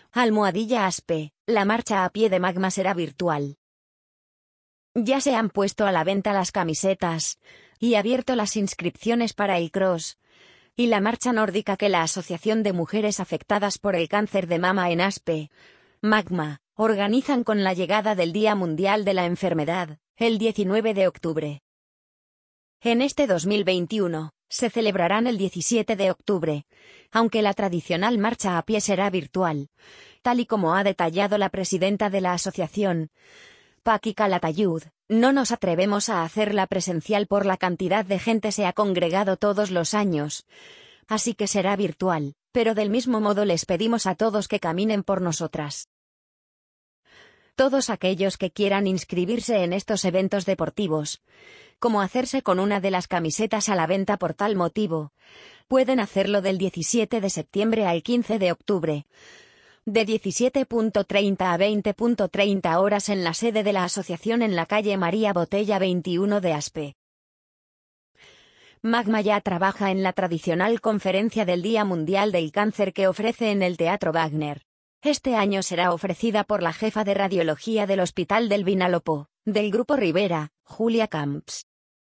#Aspe, la marcha a pie de Magma será virtual. Ya se han puesto a la venta las camisetas y abierto las inscripciones para el cross y la marcha nórdica que la Asociación de Mujeres Afectadas por el Cáncer de Mama en Aspe, Magma, organizan con la llegada del Día Mundial de la Enfermedad, el 19 de octubre. En este 2021, se celebrarán el 17 de octubre, aunque la tradicional marcha a pie será virtual, tal y como ha detallado la presidenta de la asociación, Paqui Calatayud. No nos atrevemos a hacerla presencial por la cantidad de gente se ha congregado todos los años, así que será virtual, pero del mismo modo les pedimos a todos que caminen por nosotras. Todos aquellos que quieran inscribirse en estos eventos deportivos, como hacerse con una de las camisetas a la venta por tal motivo, pueden hacerlo del 17 de septiembre al 15 de octubre, de 17:30 a 20:30 horas en la sede de la asociación en la calle María Botella 21 de Aspe. Magma ya trabaja en la tradicional conferencia del Día Mundial del Cáncer que ofrece en el Teatro Wagner. Este año será ofrecida por la jefa de radiología del Hospital del Vinalopó, del Grupo Rivera, Julia Camps.